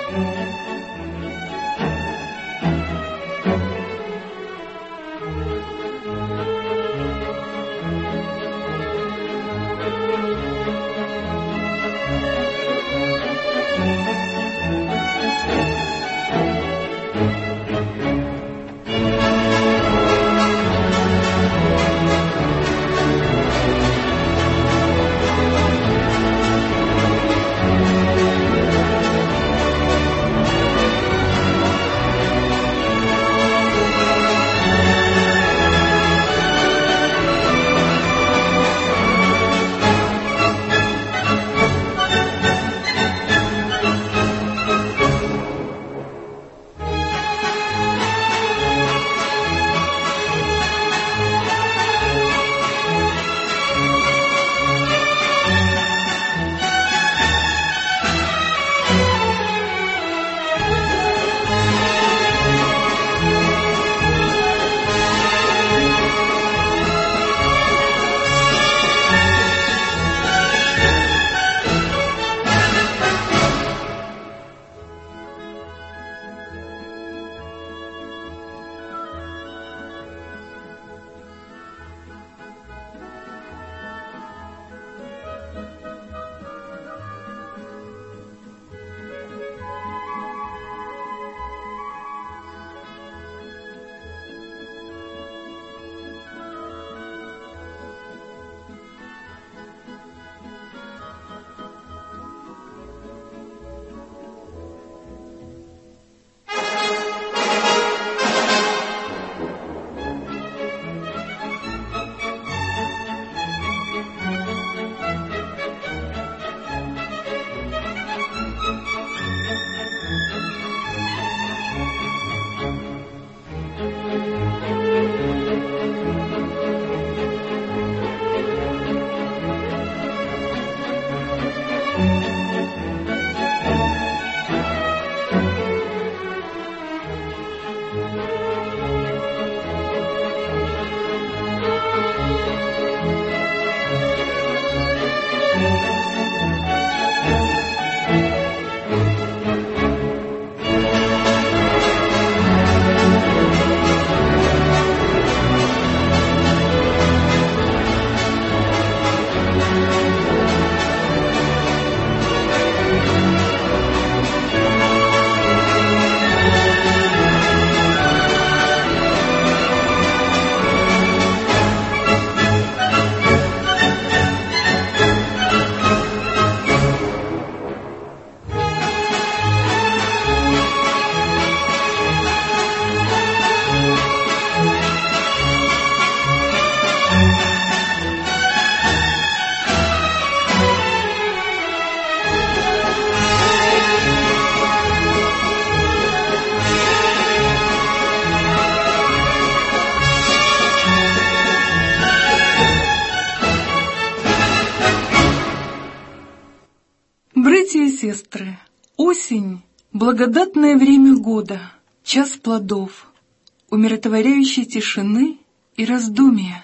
Братья и сестры, осень — благодатное время года, час плодов, умиротворяющей тишины и раздумия.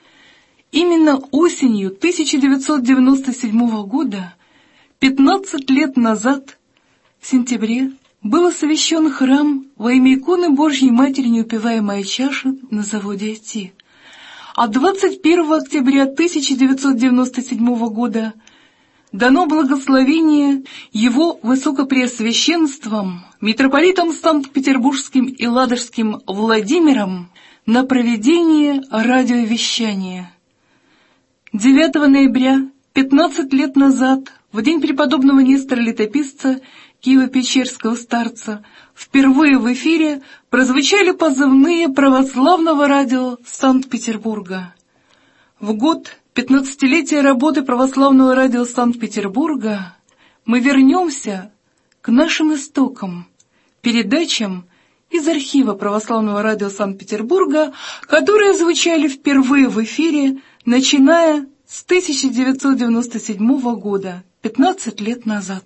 Именно осенью 1997 года, 15 лет назад, в сентябре, был освящен храм во имя иконы Божьей Матери Неупиваемая чаша на заводе АТИ. А 21 октября 1997 года дано благословение его Высокопреосвященством, митрополитом Санкт-Петербургским и Ладожским Владимиром на проведение радиовещания. 9 ноября, 15 лет назад, в день преподобного Нестора Летописца, Киево-Печерского старца, впервые в эфире прозвучали позывные православного радио Санкт-Петербурга. В год 15-летия работы православного радио Санкт-Петербурга мы вернемся к нашим истокам, передачам из архива православного радио Санкт-Петербурга, которые звучали впервые в эфире, начиная с 1997 года, 15 лет назад.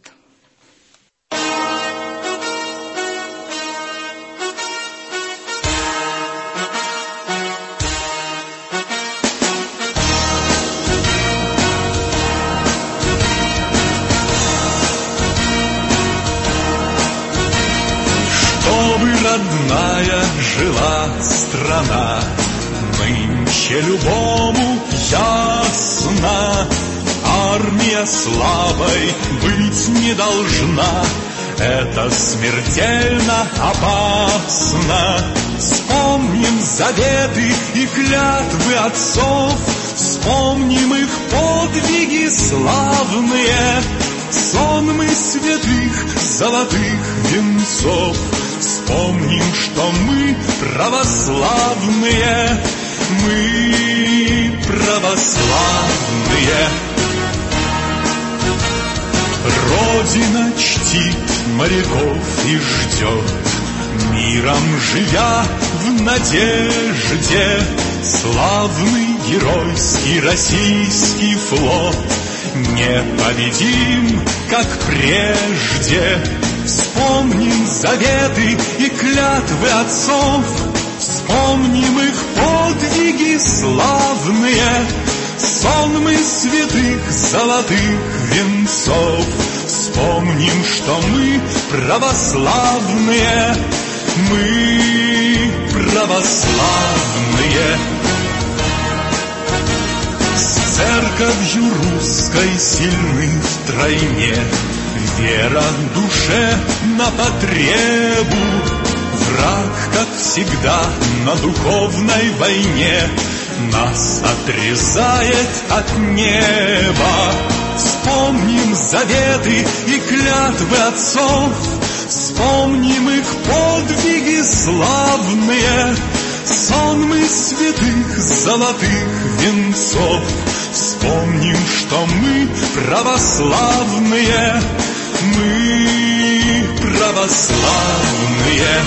родная жила страна, нынче любому ясно, армия слабой быть не должна. Это смертельно опасно. Вспомним заветы и клятвы отцов, вспомним их подвиги славные, сонмы святых золотых венцов. Вспомним, что мы православные, мы православные. Родина чтит моряков и ждет, миром живя в надежде. Славный геройский российский флот непобедим, как прежде. Вспомним заветы и клятвы отцов, вспомним их подвиги славные, сонмы святых золотых венцов. Вспомним, что мы православные, мы православные. С церковью русской сильны втройне, вера душе на потребу. Враг, как всегда, на духовной войне нас отрезает от неба. Вспомним заветы и клятвы отцов, вспомним их подвиги славные, сонмы святых золотых венцов. Вспомним, что мы православные, мы православные.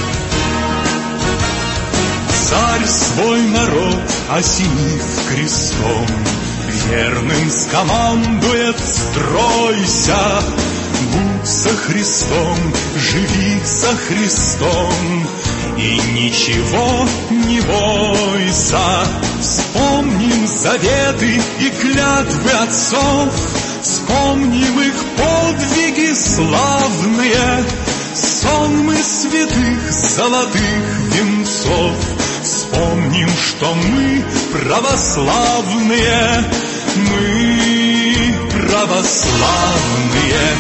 Царь свой народ осенив крестом, верным скомандует: стройся, будь со Христом, живи со Христом, и ничего не бойся. Вспомним заветы и клятвы отцов, вспомним их подвиги славные, сонмы святых золотых венцов. Вспомним, что мы православные, мы православные.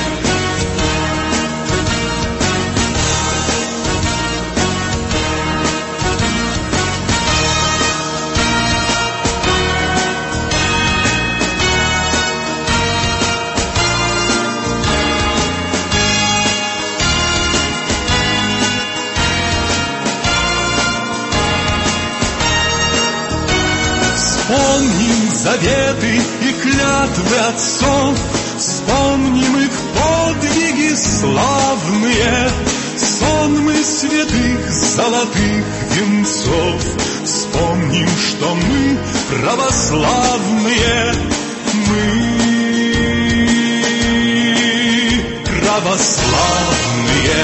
Вспомним заветы и клятвы отцов, вспомним их подвиги славные, сонмы святых золотых венцов. Вспомним, что мы православные, мы православные.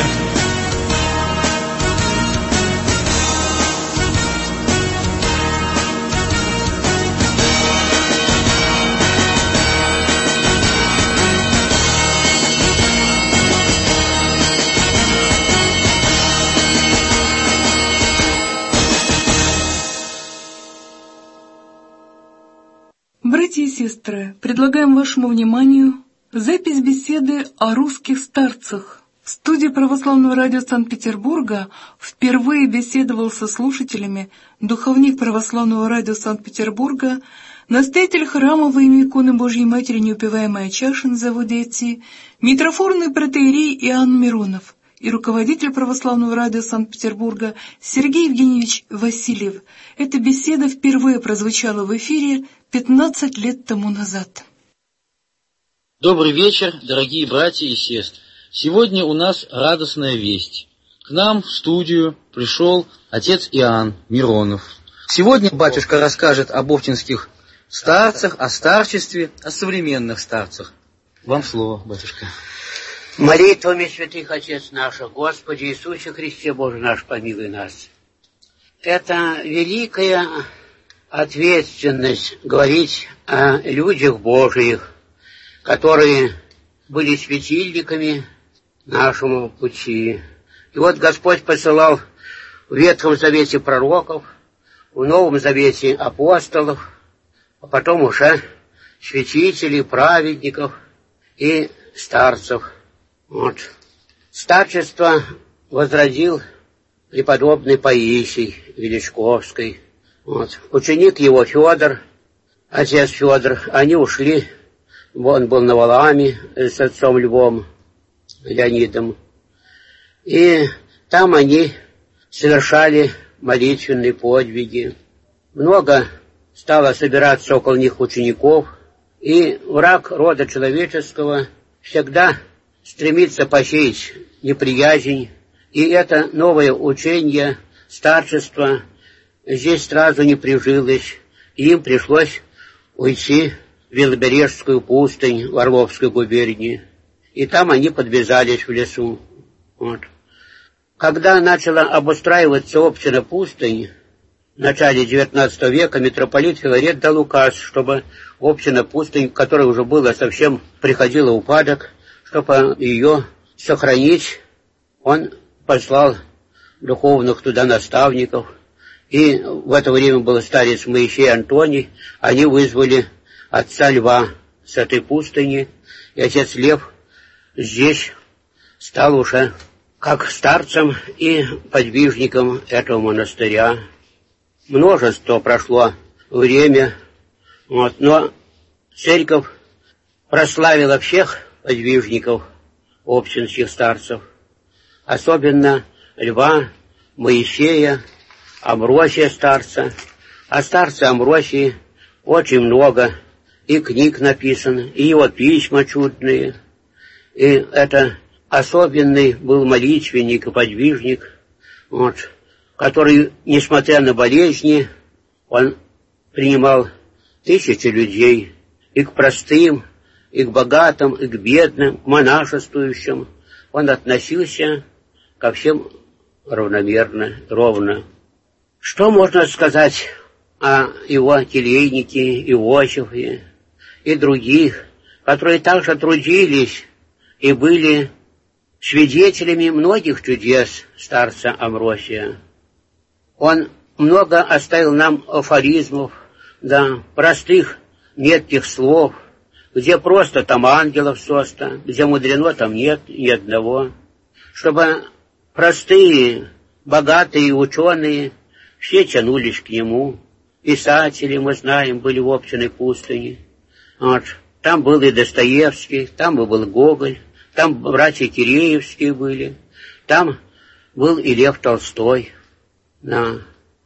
Братья и сестры, предлагаем вашему вниманию запись беседы о русских старцах. В студии Православного радио Санкт-Петербурга впервые беседовал со слушателями духовник Православного радио Санкт-Петербурга, настоятель храма во имя иконы Божьей Матери Неупиваемая чаша на заводе ИТСИ, митрофорный протоиерей Иоанн Миронов и руководитель Православного радио Санкт-Петербурга Сергей Евгеньевич Васильев. Эта беседа впервые прозвучала в эфире 15 лет тому назад. Добрый вечер, дорогие братья и сестры. Сегодня у нас радостная весть. К нам в студию пришел отец Иоанн Миронов. Сегодня батюшка расскажет об оптинских старцах, о старчестве, о современных старцах. Вам слово, батюшка. Молитвами святых Отец наших, Господи Иисусе Христе Боже наш, помилуй нас. Это великая ответственность говорить о людях Божиих, которые были светильниками нашему пути. И вот Господь посылал в Ветхом Завете пророков, в Новом Завете апостолов, а потом уже святителей, праведников и старцев. Вот. Старчество возродил преподобный Паисий Величковский. Вот. Ученик его Федор, отец Федор, они ушли. Он был на Валааме с отцом Львом Леонидом. И там они совершали молитвенные подвиги. Много стало собираться около них учеников, и враг рода человеческого всегда стремится посеять неприязнь, и это новое учение, старчество, здесь сразу не прижилось, и им пришлось уйти в Белобережскую пустынь в Орловской губернии, и там они подвязались в лесу. Вот. Когда начала обустраиваться община пустынь, в начале XIX века митрополит Филарет дал указ, чтобы община пустынь, которая уже была совсем приходила в упадок, чтобы ее сохранить, он послал духовных туда наставников. И в это время был старец Моисей Антоний. Они вызвали отца Льва с этой пустыни, и отец Лев здесь стал уже как старцем и подвижником этого монастыря. Множество прошло время, вот, но церковь прославила всех подвижников общинских старцев, особенно Льва, Моисея, Амвросия старца. О старце Амвросии очень много и книг написано, и его письма чудные. И это особенный был молитвенник и подвижник, вот, который, несмотря на болезни, он принимал тысячи людей, и к простым, и к богатым, и к бедным, к монашествующим. Он относился ко всем равномерно, ровно. Что можно сказать о его келейнике Иосифе и других, которые также трудились и были свидетелями многих чудес старца Амвросия? Он много оставил нам афоризмов, да, простых, метких слов, где просто там ангелов состо, где мудрено там нет ни одного, чтобы простые, богатые ученые все тянулись к нему. Писатели, мы знаем, были в общине пустыне. Вот. Там был и Достоевский, там был Гоголь, там братья Киреевские были, там был и Лев Толстой. Да.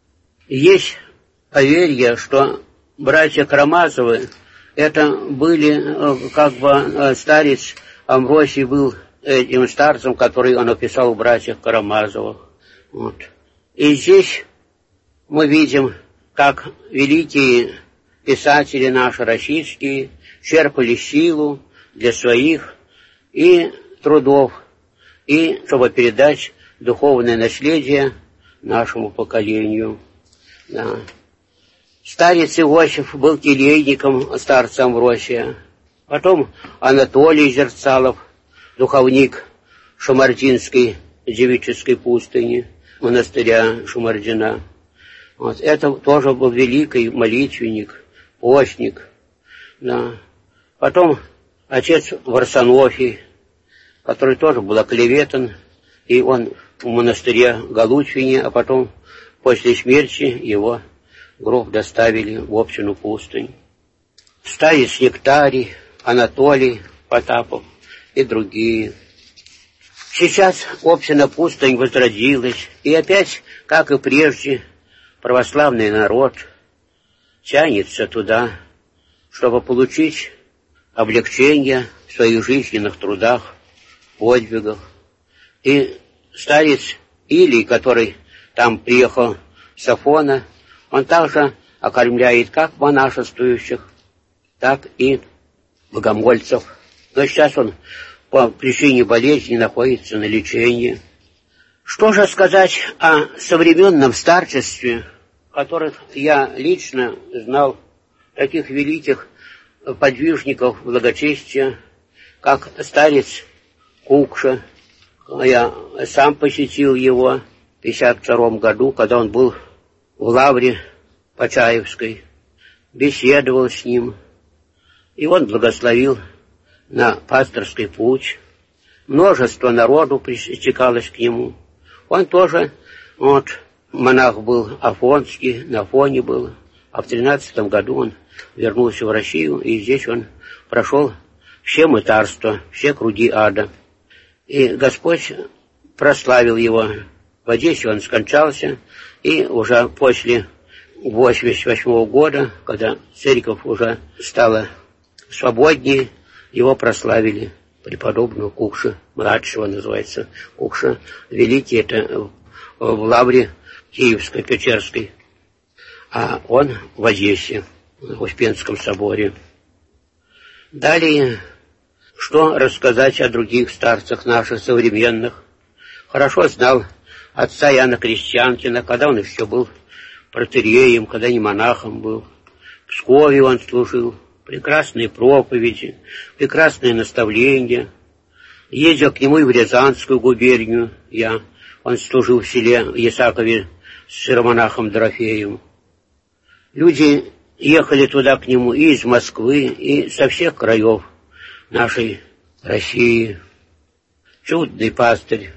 Есть поверье, что братья Карамазовы, это были, как бы, старец Амвросий был этим старцем, который он описал в братьях Карамазовых. Вот. И здесь мы видим, как великие писатели наши российские черпали силу для своих и трудов, и чтобы передать духовное наследие нашему поколению. Да. Старец Иосиф был келейником старца Амвросия. Потом Анатолий Зерцалов, духовник Шамардинской девической пустыни, монастыря Шамардина. Вот. Это тоже был великий молитвенник, постник. Да. Потом отец Варсонофий, который тоже был оклеветан, и он в монастыре Галучине, а потом после смерти его гроб доставили в общину пустынь. Старец Нектарий, Анатолий Потапов и другие. Сейчас община пустынь возродилась, и опять, как и прежде, православный народ тянется туда, чтобы получить облегчение в своих жизненных трудах, подвигах. И старец Илий, который там приехал с Афона, он также окормляет как монашествующих, так и богомольцев. Но сейчас он по причине болезни находится на лечении. Что же сказать о современном старчестве, которых я лично знал, таких великих подвижников благочестия, как старец Кукша. Я сам посетил его в 1952 году, когда он был в лавре Почаевской, беседовал с ним, и он благословил на пасторский путь. Множество народу притекалось к нему. Он тоже, монах был афонский, на Афоне был, а в 13 году он вернулся в Россию, и здесь он прошел все мытарства, все круги ада. И Господь прославил его. В Одессе он скончался, и уже после 1988 года, когда церковь уже стала свободнее, его прославили, преподобного Кукши, младшего называется, Кукша Великий, это в лавре Киевской, Печерской, а он в Одессе, в Успенском соборе. Далее, что рассказать о других старцах наших современных? Хорошо знал отца Иоанна Крестьянкина, когда он еще был протоиереем, когда не монахом был. В Пскове он служил. Прекрасные проповеди, прекрасные наставления. Ездил к нему и в Рязанскую губернию. Он служил в селе Ясакове с иеромонахом Дорофеем. Люди ехали туда к нему и из Москвы, и со всех краев нашей России. Чудный пастырь.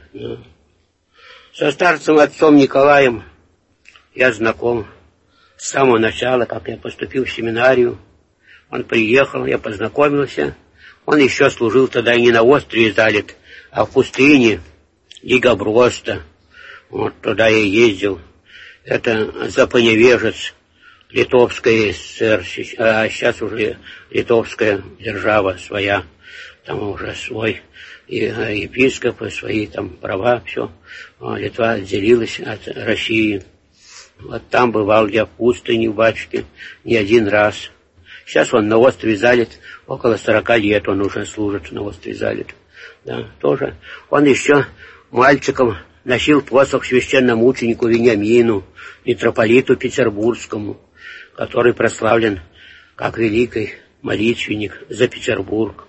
Со старцем отцом Николаем я знаком с самого начала, как я поступил в семинарию. Он приехал, я познакомился. Он еще служил тогда не на острове Залит, а в пустыне Дигоброста. Туда я ездил. Это Запоневежец, Литовская ССР, а сейчас уже литовская держава своя. Там уже свой епископ, свои там права, все. Литва отделилась от России. Там бывал я в пустыне, в батюшке, не один раз. Сейчас он на острове Залит, около 40 лет он уже служит на острове Залит. Да, тоже. Он еще мальчиком носил посох священномученику Вениамину, митрополиту Петербургскому, который прославлен как великий молитвенник за Петербург.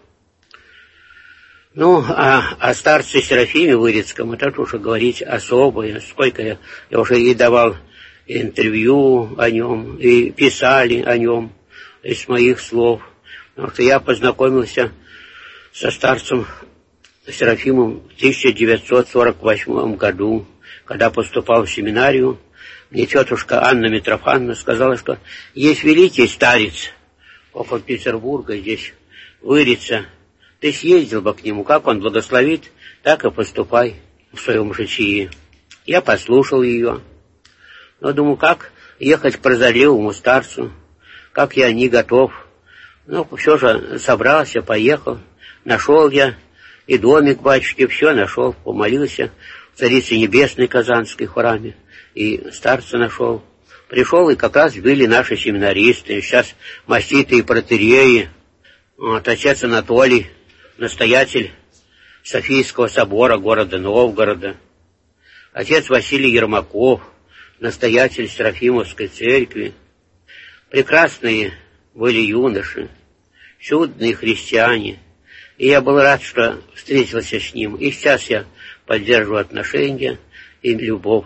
О старце Серафиме Вырицком, это уже говорить особое. Сколько я уже и давал интервью о нем, и писали о нем из моих слов. Потому что я познакомился со старцем Серафимом в 1948 году, когда поступал в семинарию. Мне тетушка Анна Митрофановна сказала, что есть великий старец около Петербурга, здесь Вырица. Ты съездил бы к нему, как он благословит, так и поступай в своем житии. Я послушал ее. Но думаю, как ехать к прозорливому старцу, как я не готов. Все же собрался, поехал. Нашел я и домик батюшки, все нашел, помолился в Царице Небесной Казанской храме, и старца нашел. Пришел, и как раз были наши семинаристы, сейчас маститые протоиереи, отец Анатолий, настоятель Софийского собора города Новгорода, отец Василий Ермаков, настоятель Серафимовской церкви. Прекрасные были юноши, чудные христиане. И я был рад, что встретился с ним. И сейчас я поддерживаю отношения и любовь.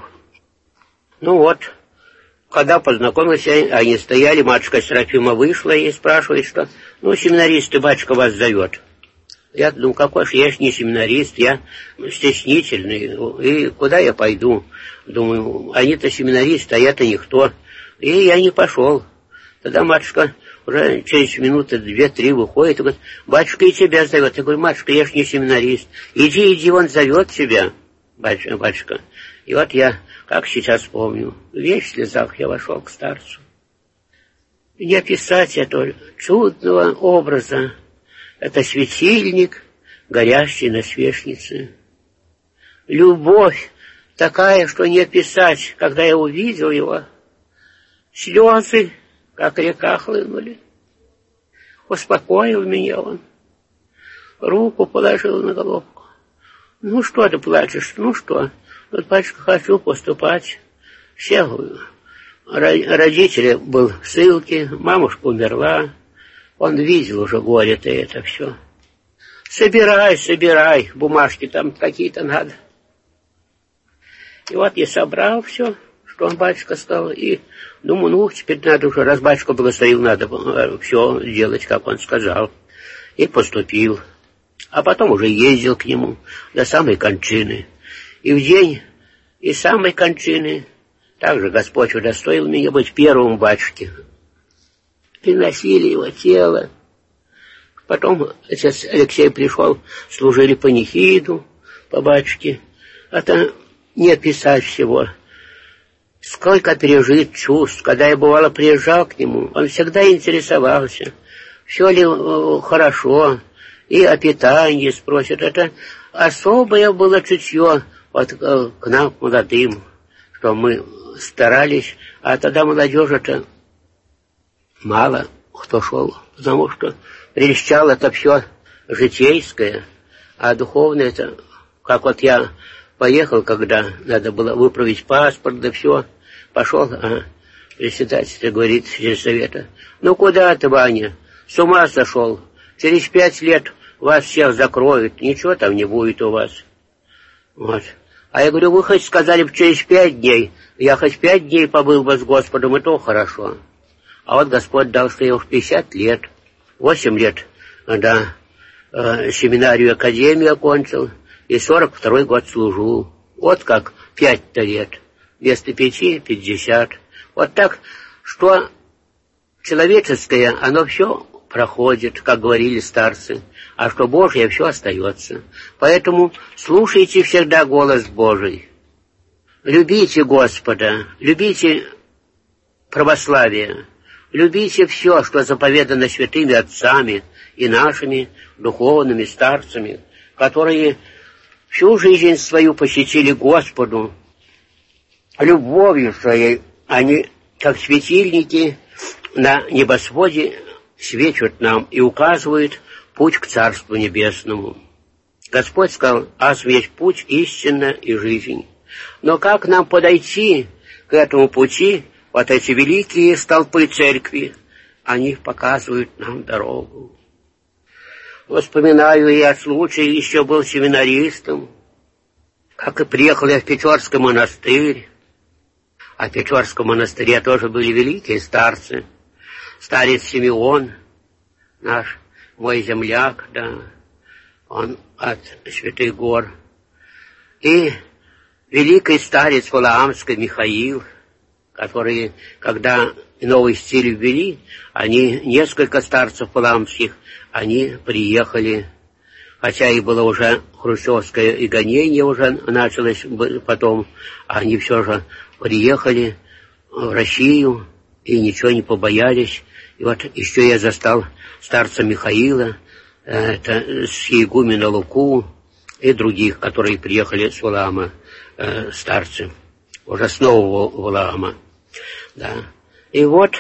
Когда познакомился, они стояли, матушка Серафима вышла и спрашивает, что, семинаристы, батюшка вас зовет. Я думаю, какой же, я ж не семинарист, я стеснительный, и куда я пойду? Думаю, они-то семинаристы, а я-то никто. И я не пошел. Тогда матушка уже через минуты 2-3 выходит и говорит, батюшка и тебя зовет. Я говорю, матушка, я ж не семинарист. Иди, он зовет тебя, батюшка. И я, как сейчас помню, весь в слезах я вошел к старцу. Не описать этого чудного образа. Это светильник, горящий на свечнице. Любовь такая, что не описать. Когда я увидел его, слезы, как река, хлынули. Успокоил меня он. Руку положил на головку. Что ты плачешь? Что? Батюшка, хочу поступать. Все родители был в ссылке, мамушка умерла. Он видел уже горе-то это все. Собирай, бумажки там какие-то надо. И вот я собрал все, что он, батюшка, сказал, и думаю, ну, теперь надо уже, раз батюшка благословил, надо все делать, как он сказал. И поступил. А потом уже ездил к нему до самой кончины. И в день и самой кончины также Господь удостоил меня быть первым батюшке. Приносили его тело. Потом отец Алексей пришел, служили панихиду по батюшке. Это не описать всего. Сколько пережит чувств. Когда я, бывало, приезжал к нему, он всегда интересовался, все ли хорошо, и о питании спросит. Это особое было чутье вот, к нам, молодым, что мы старались, а тогда молодежи-то мало кто шел, потому что прельщало это все житейское, а духовное это, как вот я поехал, когда надо было выправить паспорт, да все, пошел, а председатель говорит сельсовета, ну куда ты, Ваня, с ума сошел, через 5 лет вас всех закроют, ничего там не будет у вас. Вот. А я говорю, вы хоть сказали бы через 5 дней, я хоть 5 дней побыл бы с Господом, и то хорошо. А вот Господь дал, что я уж 50 лет, 8 лет, да, семинарию, академию окончил, и 42-й год служу. Вот как 5-то лет, вместо 5 — 50. Вот так, что человеческое, оно все проходит, как говорили старцы, а что Божье, все остается. Поэтому слушайте всегда голос Божий. Любите Господа, любите православие, любите все, что заповедано святыми отцами и нашими духовными старцами, которые всю жизнь свою посвятили Господу, любовью своей. Они, как светильники на небосводе, свечут нам и указывают путь к Царству Небесному. Господь сказал, аз есть путь, истина и жизнь. Но как нам подойти к этому пути? Вот эти великие столпы церкви, они показывают нам дорогу. Вспоминаю я случай, еще был семинаристом, как и приехал я в Печорский монастырь. А в Печорском монастыре тоже были великие старцы. Старец Симеон, наш, мой земляк, да, он от Святых Гор. И великий старец Валаамский Михаил, которые, когда новый стиль ввели, они, несколько старцев валаамских, они приехали, хотя и было уже хрущевское и гонение уже началось потом, они все же приехали в Россию и ничего не побоялись. И вот еще я застал старца Михаила, это с игумена Луку и других, которые приехали с Валаама, старцы, уже с нового Валаама. Да. И вот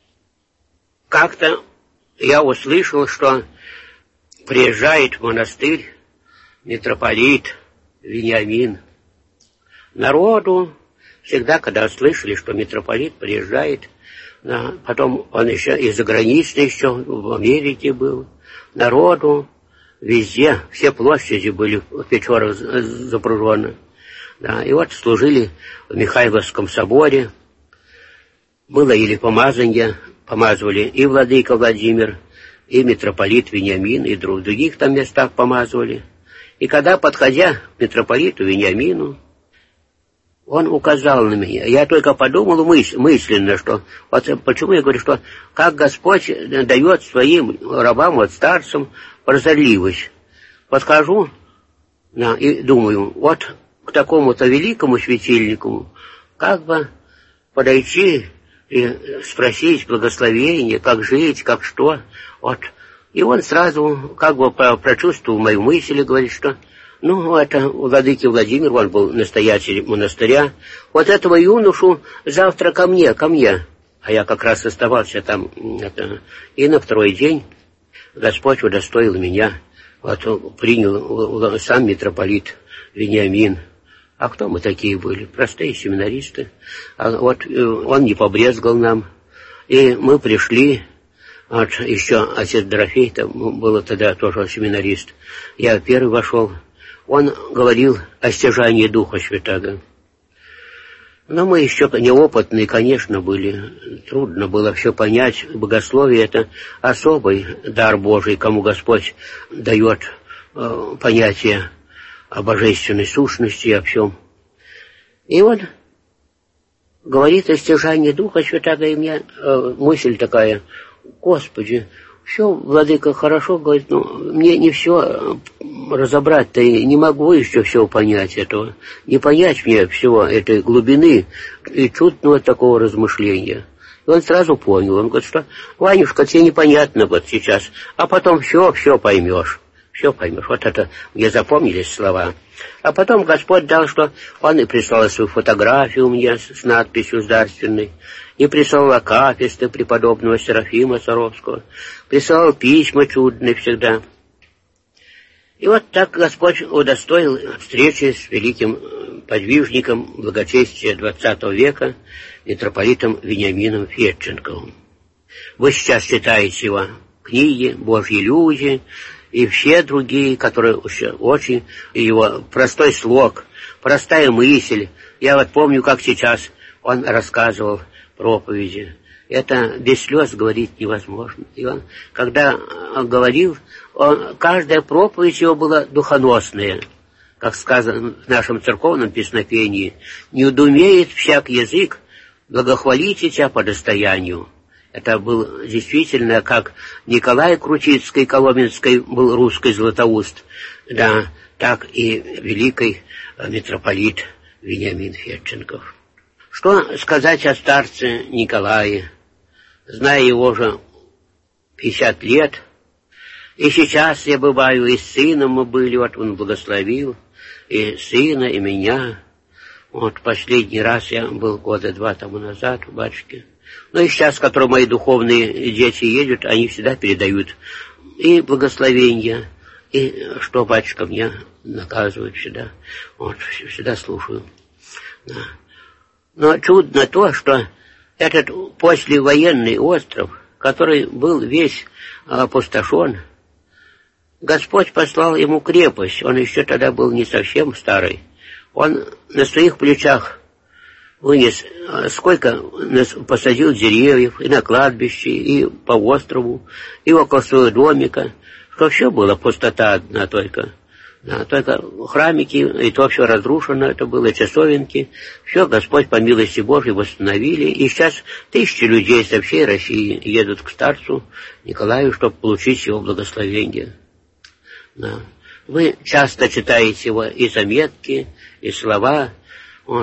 как-то я услышал, что приезжает в монастырь митрополит Вениамин. Народу всегда, когда слышали, что митрополит приезжает, да, потом он еще и заграничный еще в Америке был, народу везде, все площади были в Печорах запружены. Да, и вот служили в Михайловском соборе, было или помазание, помазывали и владыка Владимир, и митрополит Вениамин, и в других там местах помазывали. И когда, подходя к митрополиту Вениамину, он указал на меня. Я только подумал мысленно, что вот почему я говорю, что как Господь дает своим рабам, вот старцам, прозорливость. Подхожу, да, и думаю, вот к такому-то великому светильнику как бы подойти и спросить благословение, как жить, как что. Вот. И он сразу как бы прочувствовал мою мысль и говорит, что ну, это владыки Владимир, он был настоятель монастыря. Вот этого юношу завтра ко мне. А я как раз оставался там. И на второй день Господь удостоил меня. Вот принял сам митрополит Вениамин. А кто мы такие были? Простые семинаристы. А вот он не побрезгал нам. И мы пришли. Вот еще отец Дорофей, там был тогда тоже семинарист. Я первый вошел. Он говорил о стяжании Духа Святаго. Но мы еще неопытные, конечно, были. Трудно было все понять. Богословие — это особый дар Божий, кому Господь дает понятие о божественной сущности и о всем. И он говорит о стяжании Духа Святаго, и у меня мысль такая: Господи, все, Владыка, хорошо, говорит, но мне не все разобрать-то, и не могу еще все понять этого. Не понять мне всего этой глубины и чудного такого размышления. И он сразу понял, он говорит, что, Ванюшка, тебе непонятно вот сейчас, а потом все поймешь. Все поймешь. Вот это мне запомнились слова. А потом Господь дал, что Он и прислал свою фотографию мне с надписью дарственной, и прислал акафисты преподобного Серафима Саровского, прислал письма чудные всегда. И вот так Господь удостоил встречи с великим подвижником благочестия XX века, митрополитом Вениамином Федченковым. Вы сейчас читаете его книги «Божьи люди», и все другие, которые очень его простой слог, простая мысль. Я вот помню, как сейчас он рассказывал проповеди. Это без слез говорить невозможно. И он, когда говорил, каждая проповедь его была духоносная. Как сказано в нашем церковном песнопении: «Не удумеет всяк язык благохвалите тебя по достоянию». Это был действительно, как Николай Крутицкий, Коломенский был русский Златоуст, да, так и великий митрополит Вениамин Федченков. Что сказать о старце Николае? Зная его уже 50 лет, и сейчас я бываю, и с сыном мы были, вот он благословил, и сына, и меня. Вот последний раз я был года 2 тому назад у батюшки. Ну и сейчас, которые мои духовные дети едут, они всегда передают и благословения, и что батюшка мне наказывает всегда. Вот, всегда слушаю. Да. Но чудно то, что этот послевоенный остров, который был весь опустошен, Господь послал ему крепость. Он еще тогда был не совсем старый. Он на своих плечах вынес, сколько посадил деревьев и на кладбище, и по острову, и около своего домика, что все было пустота одна только. Да, только храмики, и то все разрушено, это было часовенки. Все Господь по милости Божьей восстановили, и сейчас 1000 людей со всей России едут к старцу Николаю, чтобы получить его благословение. Да. Вы часто читаете его и заметки, и слова. Вот.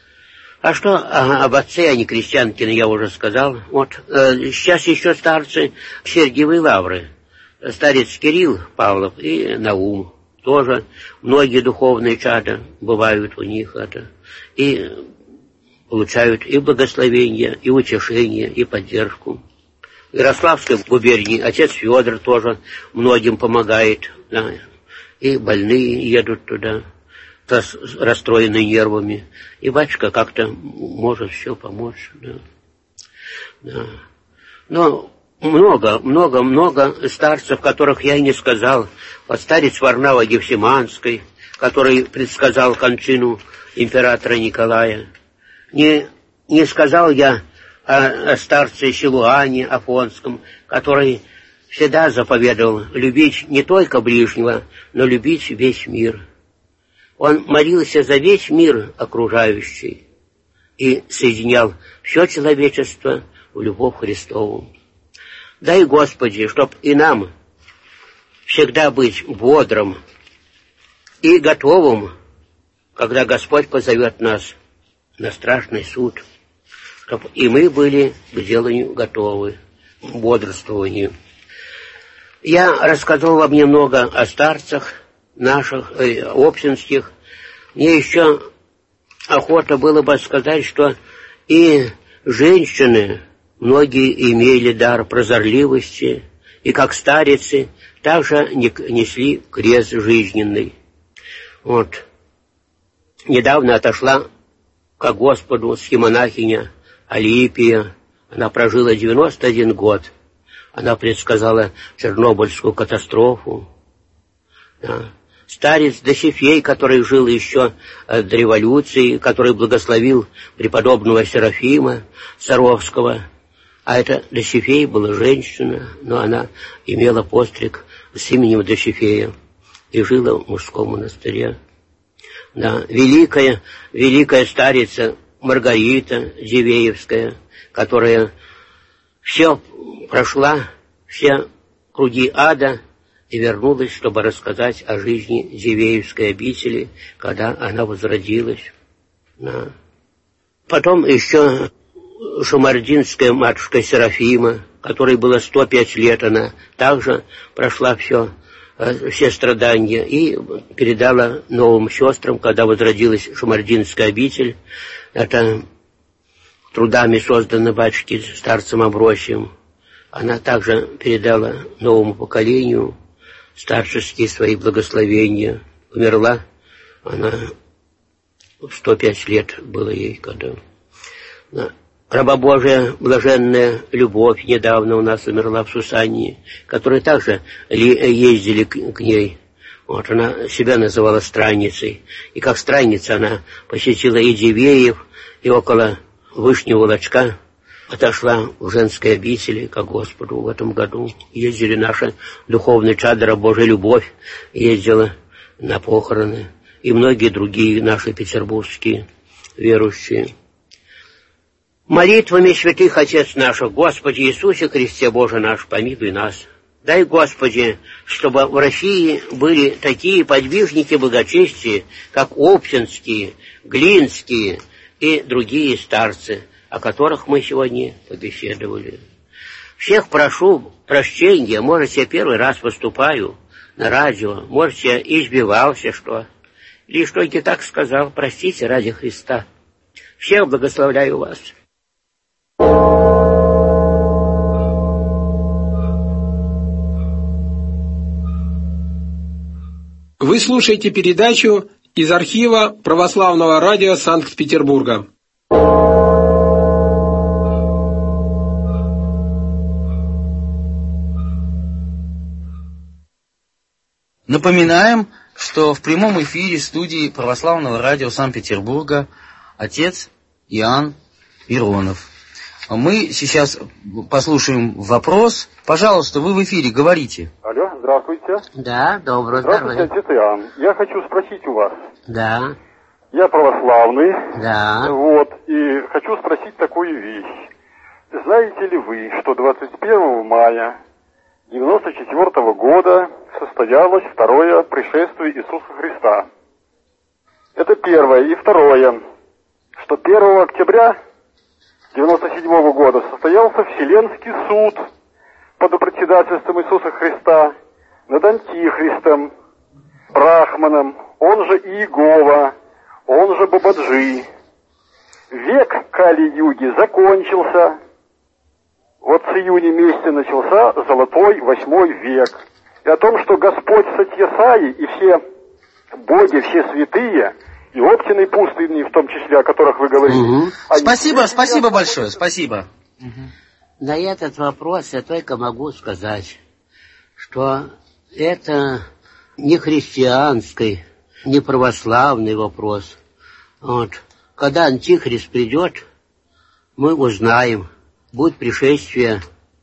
А что об отце Анне Крестьянкиной я уже сказал. Вот сейчас еще старцы Сергиевой Лавры, старец Кирилл Павлов и Наум. Тоже многие духовные чада бывают у них это, и получают и благословение, и утешение, и поддержку. В Ярославской губернии отец Федор тоже многим помогает, да, и больные едут туда, расстроенные нервами, и батюшка как-то может все помочь. Да. Да. Но много старцев, которых я и не сказал. Вот старец Варнава Гефсиманской, который предсказал кончину императора Николая. Не сказал я о старце Силуане Афонском, который всегда заповедовал любить не только ближнего, но любить весь мир. Он молился за весь мир окружающий и соединял все человечество в любовь Христову. Дай, Господи, чтоб и нам всегда быть бодрым и готовым, когда Господь позовет нас на страшный суд, чтобы и мы были к деланию готовы, к бодрствованию. Я рассказал вам немного о старцах наших, общинских. Мне еще охота было бы сказать, что и женщины, многие имели дар прозорливости, и как старицы также несли крест жизненный. Вот. Недавно отошла ко Господу схимонахиня Алипия. Она прожила 91 год. Она предсказала Чернобыльскую катастрофу. Да. старец Досифей, который жил еще до революции, который благословил преподобного Серафима Саровского. А это Досифей была женщина, но она имела постриг с именем Досифея и жила в мужском монастыре. Да, великая старица Маргарита Дивеевская, которая все прошла, все круги ада и вернулась, чтобы рассказать о жизни Дивеевской обители, когда она возродилась. Да. Потом еще шамардинская матушка Серафима, которой было 105 лет, она также прошла все страдания и передала новым сестрам, когда возродилась шамардинская обитель. Это трудами создано батюшки старцем Амвросием. Она также передала новому поколению старческие свои благословения. Умерла она, 105 лет было ей, когда... Раба Божия, блаженная Любовь, недавно у нас умерла в Сусании, которые также ездили к ней. Вот, она себя называла странницей. И как странница она посетила и Дивеев, и около Вышнего Волочка отошла в женской обители ко Господу в этом году. Ездили наши духовные чадо, Раба Божия Любовь ездила на похороны. И многие другие наши петербургские верующие. Молитвами святых Отец наших, Господи Иисусе Христе Боже наш, помилуй нас. Дай, Господи, чтобы в России были такие подвижники благочестия, как Оптинские, Глинские и другие старцы, о которых мы сегодня побеседовали. Всех прошу прощения, может, я первый раз выступаю на радио, может, я избивался, что, или что я так сказал, простите ради Христа. Всех благословляю вас. Вы слушаете передачу из архива Православного радио Санкт-Петербурга. Напоминаем, что в прямом эфире студии Православного радио Санкт-Петербурга отец Иоанн Миронов. Мы сейчас послушаем вопрос. Пожалуйста, вы в эфире, говорите. Алло, здравствуйте. Да, доброе здравствуйте, отец Иоанн. Я хочу спросить у вас. Да. Я православный. Да. Вот, и хочу спросить такую вещь. Знаете ли вы, что 21 мая 1994 года состоялось второе пришествие Иисуса Христа? Это первое. И второе, что 1 октября 1997 года состоялся Вселенский суд под председательством Иисуса Христа над Антихристом, Брахманом, он же Иегова, он же Бабаджи. Век Кали-юги закончился. Вот с июня месяца начался золотой 8 век. И о том, что Господь Сатьясаи и все боги, все святые, и Оптины пустыни, в том числе, о которых вы говорите. Угу. Спасибо большое, спасибо. На этот вопрос я только могу сказать, что это не христианский, не православный вопрос. Вот. Когда Антихрист придет, мы узнаем, будет пришествие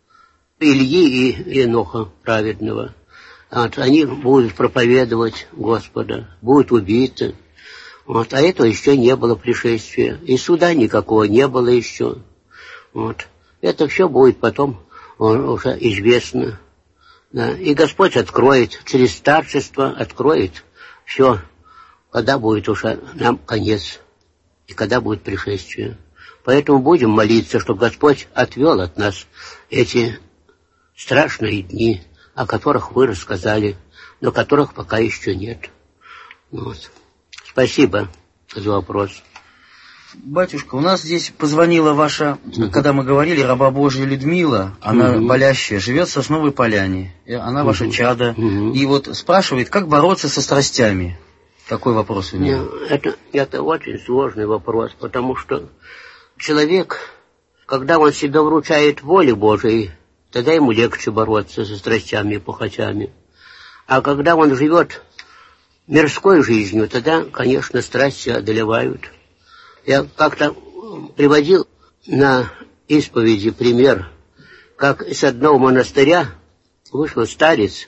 Ильи и Еноха праведного. Вот. Они будут проповедовать Господа, будут убиты. Вот. А этого еще не было пришествия. И суда никакого не было еще. Вот. Это все будет потом уже известно. Да. И Господь откроет, через старчество откроет все, когда будет уже нам конец. И когда будет пришествие. Поэтому будем молиться, чтобы Господь отвел от нас эти страшные дни, о которых вы рассказали, но которых пока еще нет. Вот. Спасибо за вопрос. Батюшка, у нас здесь позвонила ваша, когда мы говорили, раба Божия Людмила, она болящая, живет в Сосновой Поляне, она ваша чада, и вот спрашивает, как бороться со страстями. Такой вопрос у нее. Это очень сложный вопрос, потому что человек, когда он себя вручает воле Божией, тогда ему легче бороться со страстями и похотями. А когда он живет мирской жизнью, тогда, конечно, страсти одолевают. Я как-то приводил на исповеди пример, как из одного монастыря вышел старец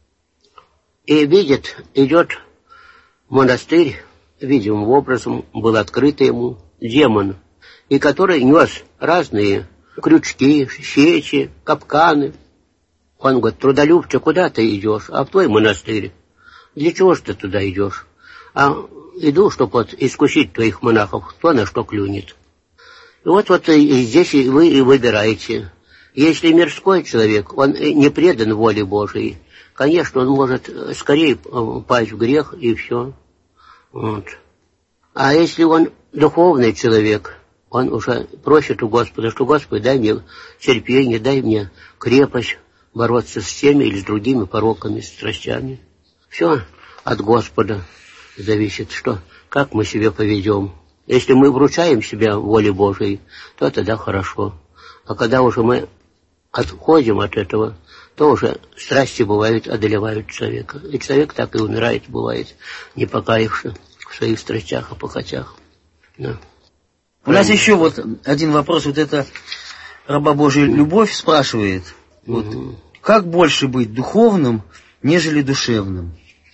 и видит, идет в монастырь, видимым образом был открыт ему демон, и который нес разные крючки, сечи, капканы. Он говорит: трудолюбче, куда ты идешь? А в твой монастырь. Для чего ж ты туда идешь? А иду, чтобы вот искусить твоих монахов, кто на что клюнет. И вот и здесь вы и выбираете. Если мирской человек, он не предан воле Божией, конечно, он может скорее пасть в грех, и все. Вот. А если он духовный человек, он уже просит у Господа, что: Господи, дай мне терпение, дай мне крепость бороться с теми или с другими пороками, страстями. Все от Господа зависит, как мы себя поведем. Если мы вручаем себя воле Божией, то тогда хорошо. А когда уже мы отходим от этого, то уже страсти бывают, одолевают человека. И человек так и умирает, бывает, не покаявшись в своих страстях и похотях. Да. У нас еще вот один вопрос. Вот это раба Божия Любовь спрашивает. Вот, как больше быть духовным, нежели душевным?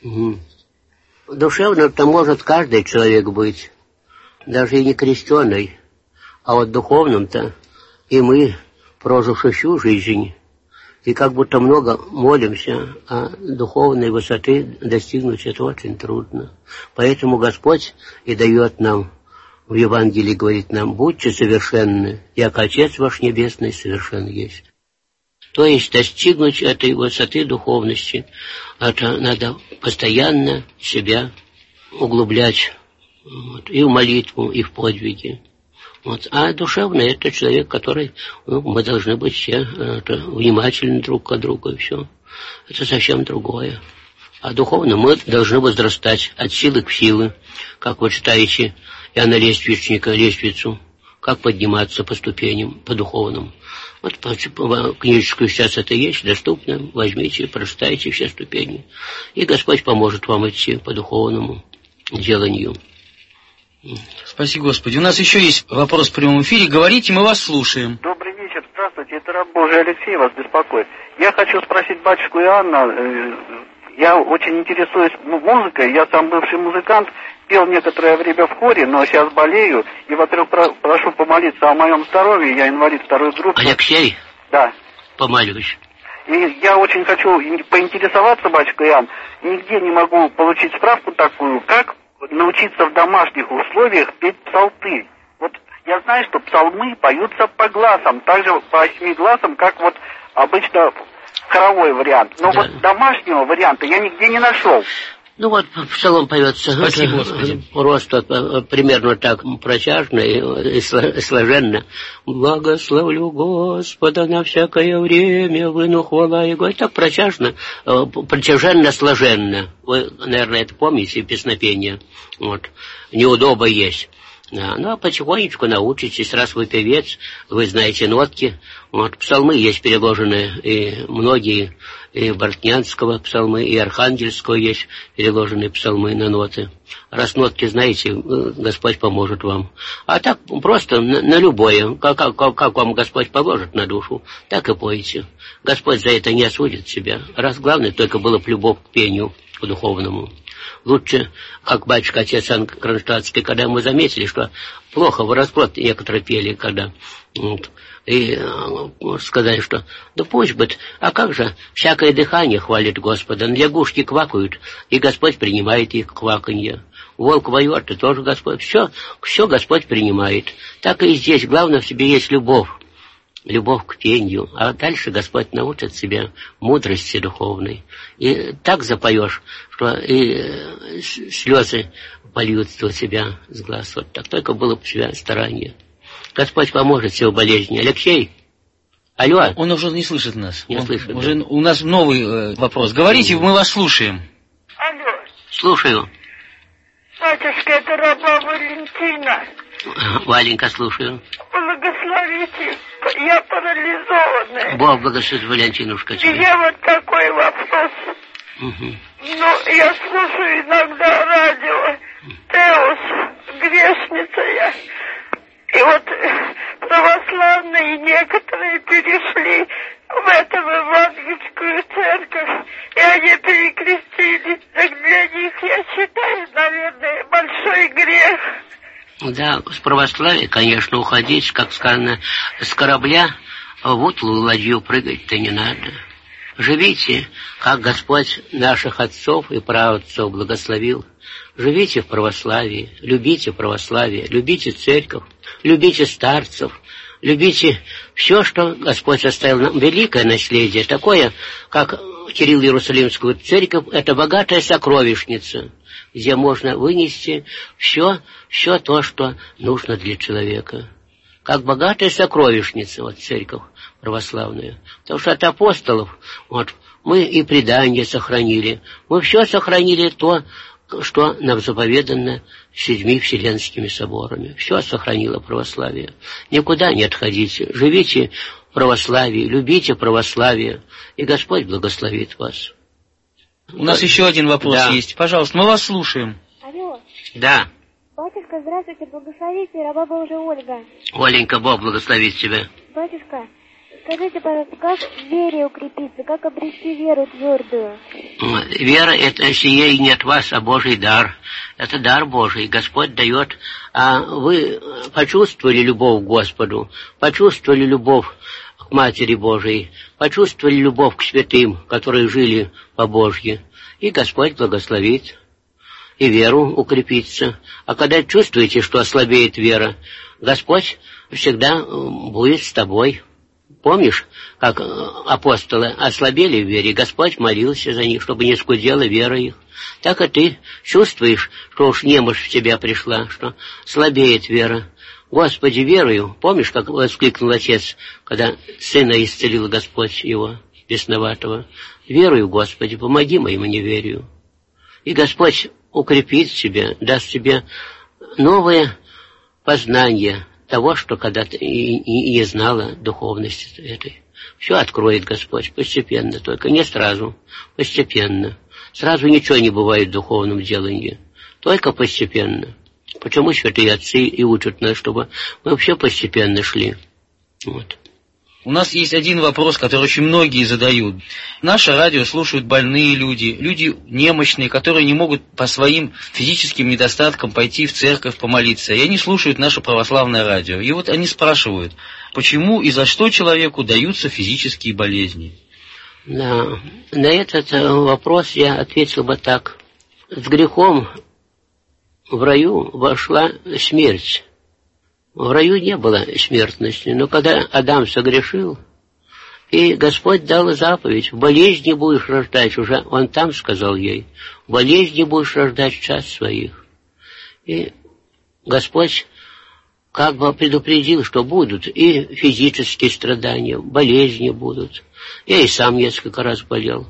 Душевным-то может каждый человек быть, даже и не крещеный. А вот духовным-то и мы, проживши всю жизнь, и как будто много молимся, а духовной высоты достигнуть это очень трудно. Поэтому Господь и дает нам, в Евангелии говорит нам: будьте совершенны, яко Отец ваш Небесный совершен есть. То есть достигнуть этой высоты духовности, это надо постоянно себя углублять, вот, и в молитву, и в подвиги. Вот. А душевный — это человек, который, мы должны быть все внимательны друг к другу, и все. Это совсем другое. А духовно мы должны возрастать от силы к силе, как вы читаете Иоанна Лествичника, лестницу, как подниматься по ступеням, по духовным. Вот книжечку сейчас это есть, доступно. Возьмите, прочитайте все ступени. И Господь поможет вам идти по духовному деланию. Спасибо, Господи. У нас еще есть вопрос в прямом эфире. Говорите, мы вас слушаем. Добрый вечер, здравствуйте. Это раб Божий Алексей вас беспокоит. Я хочу спросить батюшку Иоанна. Я очень интересуюсь музыкой. Я сам бывший музыкант. Пел некоторое время в хоре, но сейчас болею. И, во-первых, прошу помолиться о моем здоровье. Я инвалид второй группы. Алексей? Да. Помолюсь. И я очень хочу поинтересоваться, батюшка Иоанн. Нигде не могу получить справку такую, как научиться в домашних условиях петь псалтырь. Вот я знаю, что псалмы поются по гласам, также по 8 гласам, как вот обычно хоровой вариант. Но да, вот домашнего варианта я нигде не нашел. Ну вот псалом поется. Спасибо, Господи. Просто примерно так протяжно и сложенно. Благословлю Господа на всякое время, выну хвала Его. Так протяжно, протяженно, сложенно. Вы, наверное, это помните, песнопение. Вот. Неудобно есть. Да, ну, а потихонечку научитесь, раз вы певец, вы знаете нотки. Вот, псалмы есть переложенные, и многие, и Бортнянского псалмы, и Архангельского есть переложенные псалмы на ноты. Раз нотки знаете, Господь поможет вам. А так просто на любое, как вам Господь положит на душу, так и пойте. Господь за это не осудит себя. Раз главное только было бы любовь к пению, к духовному. Лучше, как батюшка отец Иоанн Кронштадтский, когда мы заметили, что плохо в расплод некоторые пели, когда вот, и сказали, что да пусть будет, а как же всякое дыхание хвалит Господа, лягушки квакают, и Господь принимает их кваканье. Волк воет, и тоже Господь. Все Господь принимает. Так и здесь. Главное, в себе есть любовь. Любовь к пению. А дальше Господь научит себя мудрости духовной. И так запоешь, что и слезы польются у тебя с глаз. Вот так только было бы у тебя старание. Господь поможет все болезни. Алексей? Алло? Он уже не слышит нас. Не слышит. Уже у нас новый вопрос. Говорите, мы вас слушаем. Алло. Слушаю. Батюшка, это раба Валентина. Валенька, слушаю. Благословите. Я парализованная. Бог благословит, Валентинушка. И я вот такой вопрос. Угу. Ну, я слушаю иногда радио Теос, грешница я. И вот православные некоторые перешли в эту евангельскую церковь, и они перекрестились. Так для них, я считаю, наверное, большой грех. Да, с православия, конечно, уходить, как сказано, с корабля в утлую ладью прыгать-то не надо. Живите, как Господь наших отцов и праотцов благословил. Живите в православии, любите православие, любите церковь, любите старцев, любите все, что Господь оставил нам. Великое наследие, такое, как Кирилл Иерусалимскую церковь, это богатая сокровищница, где можно вынести все то, что нужно для человека. Как богатая сокровищница, вот церковь православная. Потому что от апостолов мы и предание сохранили, мы все сохранили то, что нам заповедано 7 Вселенскими соборами. Все сохранило православие. Никуда не отходите. Живите в православии, любите православие, и Господь благословит вас. У нас еще один вопрос есть. Пожалуйста, мы вас слушаем. Алло. Да. Батюшка, здравствуйте, благословите, раба Божия Ольга. Оленька, Бог благословит тебя. Батюшка, скажите, пожалуйста, как в вере укрепиться, как обрести веру твердую? Вера — это сие и не от вас, а Божий дар. Это дар Божий, Господь дает. А вы почувствовали любовь к Господу, почувствовали любовь к Матери Божией, почувствовали любовь к святым, которые жили по-божьи, и Господь благословит. И веру укрепиться. А когда чувствуете, что ослабеет вера, Господь всегда будет с тобой. Помнишь, как апостолы ослабели в вере, Господь молился за них, чтобы не скудела вера их. Так и ты чувствуешь, что уж немощь в тебя пришла, что слабеет вера. Господи, верую. Помнишь, как воскликнул отец, когда сына исцелил Господь его, бесноватого? Верую, Господи, помоги моему неверию. И Господь укрепит тебя, даст тебе новое познание того, что когда-то и не знала духовности этой. Все откроет Господь постепенно, только не сразу, постепенно. Сразу ничего не бывает в духовном делании, только постепенно. Почему святые отцы и учат нас, чтобы мы вообще постепенно шли? Вот. У нас есть один вопрос, который очень многие задают. Наше радио слушают больные люди, люди немощные, которые не могут по своим физическим недостаткам пойти в церковь помолиться. И они слушают наше православное радио. И вот они спрашивают, почему и за что человеку даются физические болезни? Да, на этот вопрос я ответил бы так. С грехом в раю вошла смерть. В раю не было смертности, но когда Адам согрешил, и Господь дал заповедь, в болезни будешь рождать, уже Он там сказал ей, в болезни будешь рождать в час своих. И Господь как бы предупредил, что будут и физические страдания, болезни будут. Я и сам несколько раз болел.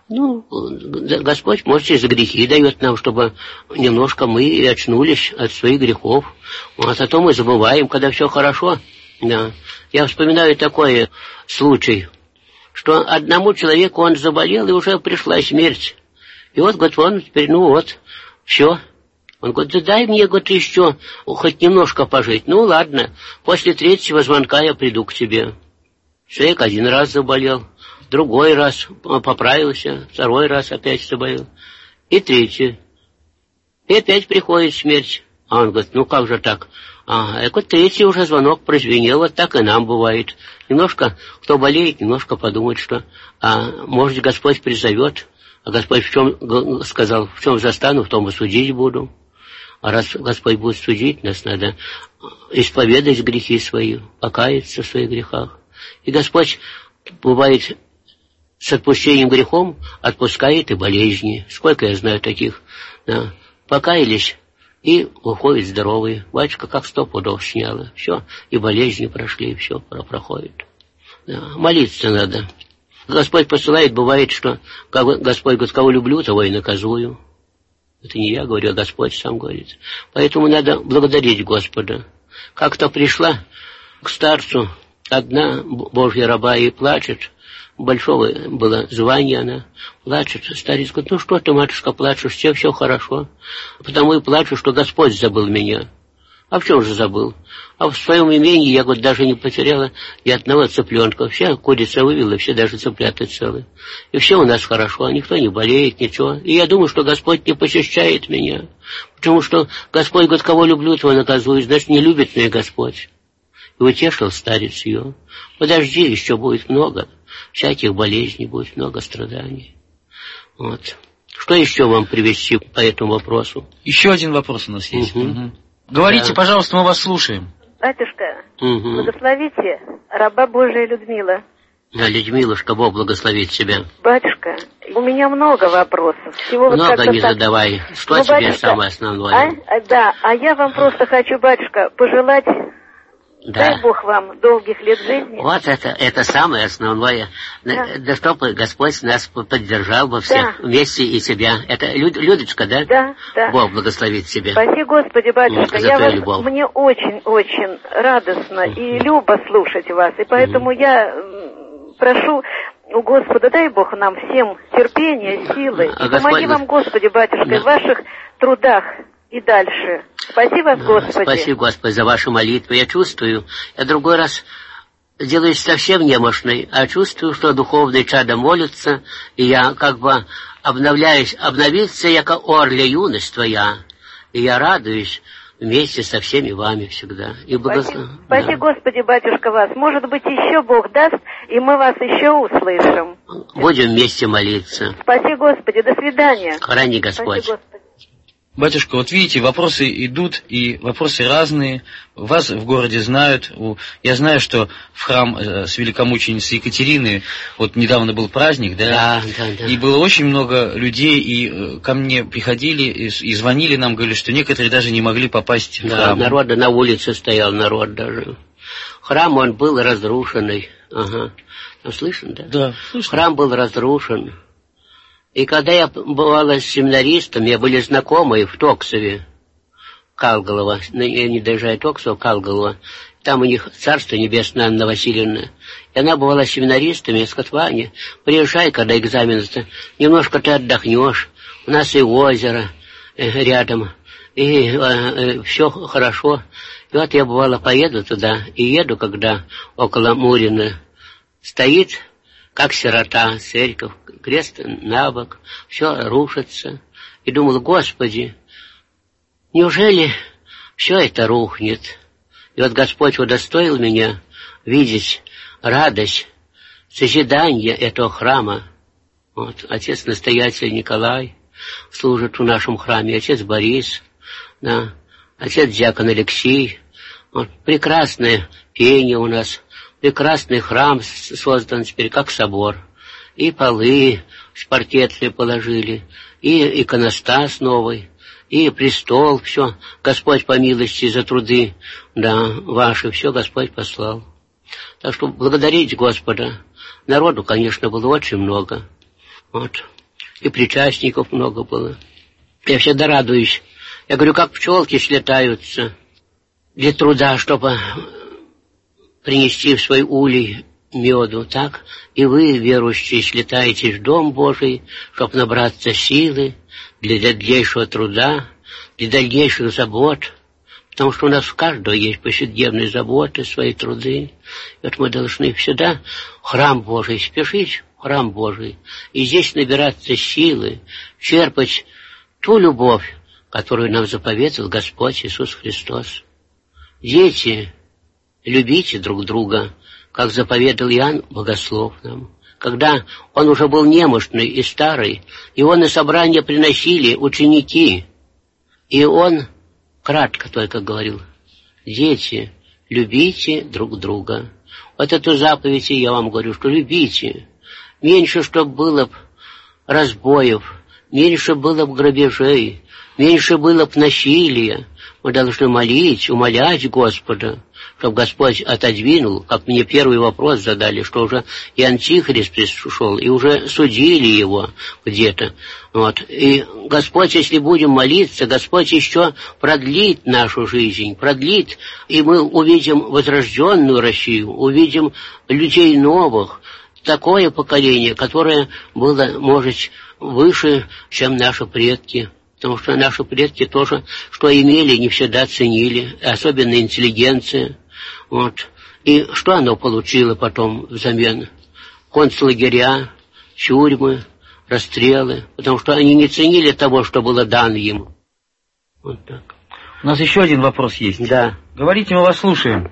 Господь, может, и за грехи дает нам, чтобы немножко мы и очнулись от своих грехов. Вот, а то мы забываем, когда все хорошо. Да. Я вспоминаю такой случай, что одному человеку он заболел, и уже пришла смерть. И вот, говорит, он теперь, все. Он говорит, да дай мне, говорит, еще хоть немножко пожить. Ладно, после 3-го звонка я приду к тебе. Человек 1 раз заболел, другой раз поправился, 2-й раз опять заболел, и 3-й. И опять приходит смерть. А он говорит, как же так? Я говорю, 3-й уже звонок прозвенел, вот так и нам бывает. Немножко, кто болеет, немножко подумает, что, может, Господь призовет. А Господь в чем сказал, в чем застану, в том и судить буду. А раз Господь будет судить, нас надо исповедать грехи свои, покаяться в своих грехах. И Господь, бывает, с отпущением грехом отпускает и болезни. Сколько я знаю таких. Да. Покаялись и уходят здоровые. Батюшка как 100 пудов сняла. Все, и болезни прошли, и все проходит. Да. Молиться надо. Господь посылает, бывает, что Господь говорит, кого люблю, того и наказую. Это не я говорю, а Господь сам говорит. Поэтому надо благодарить Господа. Как-то пришла к старцу одна Божья раба и плачет. большого было звания, она плачет. Старец говорит: ну что ты, матушка, плачешь, все хорошо. Потому и плачу, что Господь забыл меня. А в чем же забыл? А в своем имении я, говорит, даже не потеряла ни одного цыпленка. Вся курица вывела, все даже цыплята целые. И все у нас хорошо, никто не болеет, ничего. И я думаю, что Господь не посещает меня. Потому что Господь говорит: кого люблю, того наказую. Значит, не любит меня Господь. И утешил старец ее: подожди, еще будет много всяких болезней, будет много страданий. Вот. Что еще вам привести по этому вопросу? Еще один вопрос у нас есть. Говорите, пожалуйста, мы вас слушаем. Батюшка, благословите раба Божия Людмила. Да, Людмилушка, Бог благословит тебя. Батюшка, у меня много вопросов. Всего много вот не так... задавай. Что тебе батюшка, самое основное? А я вам просто хочу, батюшка, пожелать... Да. Дай Бог вам долгих лет жизни. Вот это самое основное. Да чтобы Господь нас поддержал во всех вместе и себя. Это Людочка, да? Да. Бог благословит тебя. Спаси Господи, батюшка. Мне очень-очень радостно и любо слушать вас. И поэтому я прошу у Господа, дай Бог нам всем терпения, силы. И помоги вам, Господи, батюшка, в ваших трудах и дальше. Спаси вас, Господи. Спасибо, Господи, за вашу молитву. Я чувствую, я другой раз делаюсь совсем немощной, а чувствую, что духовные чада молятся, и я как бы обновиться, яко орля юность твоя, и я радуюсь вместе со всеми вами всегда. И Спаси, Господи, батюшка, вас. Может быть, еще Бог даст, и мы вас еще услышим. Будем вместе молиться. Спаси, Господи, до свидания. Храни Господь. Спаси, Господи. Батюшка, вот видите, вопросы идут, и вопросы разные. Вас в городе знают. Я знаю, что в храм с великомученицей Екатерины вот недавно был праздник, да? Да. И было очень много людей, и ко мне приходили и звонили нам, говорили, что некоторые даже не могли попасть в храм. Народа на улице стоял, народ даже. Храм, он был разрушенный. Ага. Слышно, да? Да, слышно. Храм был разрушен. И когда я бывала с семинаристами, я были знакомые в Токсове, Калголово, не доезжая Токсова, Калголово, там у них Царство Небесное Анна Васильевна. И она бывала с семинаристами, с Котвани: приезжай, когда экзамен, немножко ты отдохнешь, у нас и озеро рядом, и все хорошо. И вот я бывала поеду туда, и еду, когда около Мурина стоит, как сирота, церковь, крест на бок, все рушится. И думал: Господи, неужели все это рухнет? И вот Господь удостоил меня видеть радость, созидание этого храма. Вот, отец-настоятель Николай служит в нашем храме, отец Борис, да, отец-диакон Алексей. Вот, прекрасное пение у нас, прекрасный храм создан теперь как собор. И полы шпартетли положили, и иконостас новый, и престол, все. Господь по милости за труды, да, ваши, все Господь послал. Так что благодарить Господа. Народу, конечно, было очень много. Вот. И причастников много было. Я всегда радуюсь. Я говорю, как пчелки слетаются для труда, чтобы принести в свой улей меду, так? И вы, верующие, слетаете в Дом Божий, чтобы набраться силы для дальнейшего труда, для дальнейших забот, потому что у нас у каждого есть повседневные заботы, свои труды. И вот мы должны всегда в храм Божий спешить, в храм Божий, и здесь набираться силы, черпать ту любовь, которую нам заповедовал Господь Иисус Христос. Дети, любите друг друга, как заповедал Иоанн Богослов нам. Когда он уже был немощный и старый, его на собрание приносили ученики, и он кратко только говорил: дети, любите друг друга. Вот эту заповедь я вам говорю, что любите. Меньше, чтобы было б разбоев, меньше было б грабежей, меньше было б насилия. Мы должны молить, умолять Господа, чтобы Господь отодвинул, как мне первый вопрос задали, что уже и Антихрист пришел, и уже судили его где-то. Вот. И Господь, если будем молиться, Господь еще продлит нашу жизнь, продлит, и мы увидим возрожденную Россию, увидим людей новых, такое поколение, которое было, может, выше, чем наши предки. Потому что наши предки тоже, что имели, не всегда ценили, особенно интеллигенция. Вот. И что оно получило потом взамен? Концлагеря, тюрьмы, расстрелы, потому что они не ценили того, что было дано им. Вот так. У нас еще один вопрос есть. Да. Говорите, мы вас слушаем.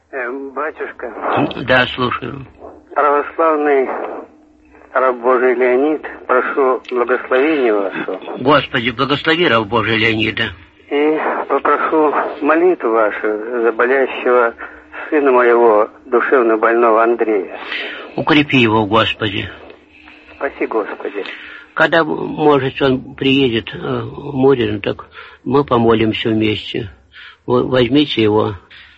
Батюшка. Да, слушаю. Православный раб Божий Леонид, прошу благословения вашего. Господи, благослови раб Божий Леонида. И попрошу молитву вашу за болящего сына моего, душевно больного Андрея. Укрепи его, Господи. Спаси, Господи. Когда, может, он приедет в Мурин, так мы помолимся вместе. Возьмите его.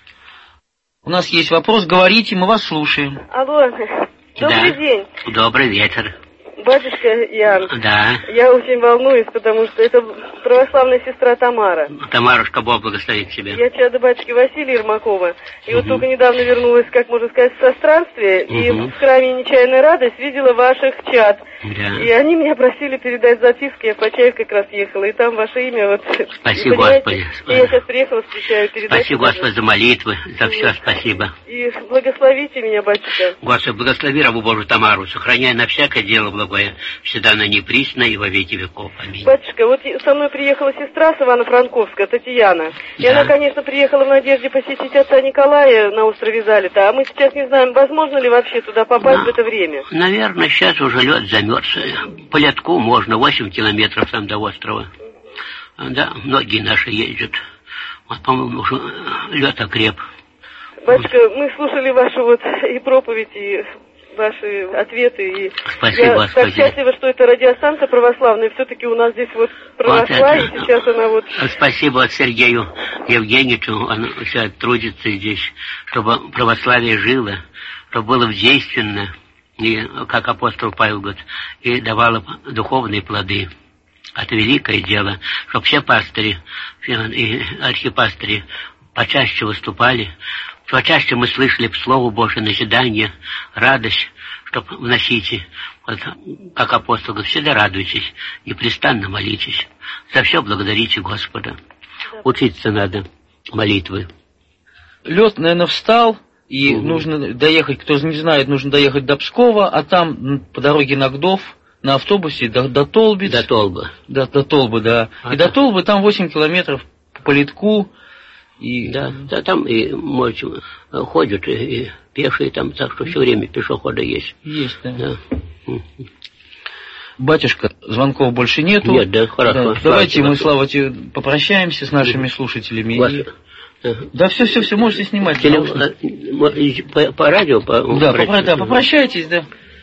У нас есть вопрос, говорите, мы вас слушаем. Алло, добрый день. Добрый вечер. Батюшка Ян. Да. Я очень волнуюсь, потому что это православная сестра Тамара. Тамарушка, Бог благословит тебя. Я чадо батюшки Василия Ермакова. И вот только недавно вернулась, как можно сказать, со странствия. И в храме «Нечаянная радость» видела ваших чад. Да. И они меня просили передать записки. Я по чаю как раз ехала. И там ваше имя вот... Спасибо, Господи. И я сейчас приехала, встречаю передачу. Спасибо, Господи, за молитвы, за все спасибо. И благословите меня, батюшка. Господи, благослови рабу Божию Тамару, сохраняй на всякое дело благое, всегда на неприсно и во веки веков. Аминь. Батюшка, вот со мной приехала сестра с Ивано-Франковска, Татьяна. И она, конечно, приехала в надежде посетить отца Николая на острове Залита. А мы сейчас не знаем, возможно ли вообще туда попасть в это время. Наверное, сейчас уже лед замерз. По ледку можно, 8 километров там до острова. Да, многие наши ездят. Вот, по-моему, уже лед окреп. Батюшка, мы слушали вашу вот и проповедь, и ваши ответы. И спасибо, я Господи. так счастлива, что это радиостанция православная. Все-таки у нас здесь вот пронесла, вот и сейчас она вот... Спасибо Сергею Евгеньевичу, он все трудится здесь, чтобы православие жило, чтобы было действенно, и, как апостол Павел говорит, и давало духовные плоды. Это великое дело, чтобы все пастыри и архипастыри почаще выступали, почаще мы слышали Слово Божие, назидание, радость, чтобы вносите. Вот, как апостол говорит, всегда радуйтесь, непрестанно молитесь. За все благодарите Господа. Учиться надо молитвы. Лед, наверное, встал, и нужно доехать, кто не знает, нужно доехать до Пскова, а там по дороге на Гдов на автобусе до Толбиц. До Толбы. До Толбы, да. И до Толбы там 8 километров по ледку. И... Да, там и может, ходят и пешие там, так что все время пешеходы есть. Есть, да. Батюшка, звонков больше нету. Нет, да, хорошо. Да. Давайте мы, Слава, попрощаемся с нашими слушателями. Да, все, можете снимать. По радио? Да, попрощайтесь, да.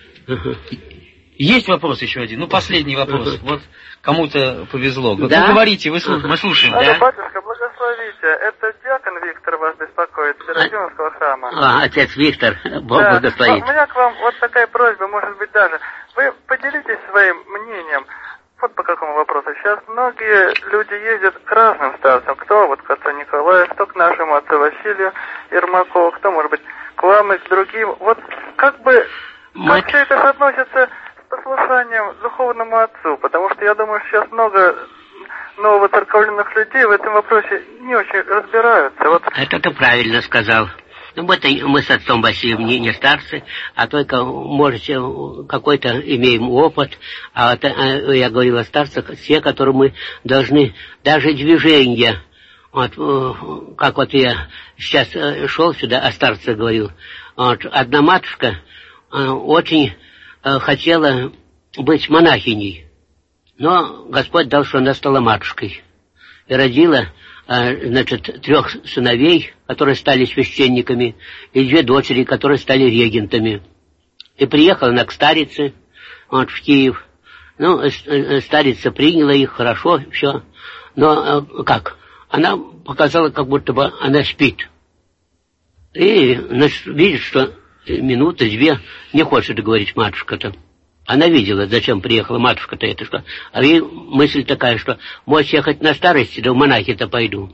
Есть вопрос еще один, последний вопрос. Вот кому-то повезло. Да? Вы говорите, мы слушаем. Алло, батюшка, благословите. Это диакон Виктор вас беспокоит, Серафимовского храма. Отец Виктор, Бог благословит. У меня к вам вот такая просьба, может быть даже. Вы поделитесь своим мнением. Вот по какому вопросу. Сейчас многие люди ездят к разным старцам. Кто вот к отцу Николаю, кто к нашему отцу Василию Ермакову, кто, может быть, к вам и к другим. Вот как все это соотносится с послушанием духовному отцу? Потому что я думаю, сейчас много новоцерковленных людей в этом вопросе не очень разбираются. Вот. Это ты правильно сказал. Мы с отцом Василием не старцы, а только, можете, какой-то имеем опыт. Я говорил о старцах, те, которые мы должны, даже движения, как я сейчас шел сюда, о старцах говорил. Одна матушка очень хотела быть монахиней, но Господь дал, что она стала матушкой и родила 3 сыновей, которые стали священниками, и 2 дочери, которые стали регентами. И приехала она к старице, в Киев. Старица приняла их, хорошо, все. Но как? Она показала, как будто бы она спит. И видит, что минуты, 2 не хочет говорить матушка-то. Она видела, зачем приехала матушка-то это, что... А ей мысль такая, что, может, я хоть на старости, да в монахи-то пойду.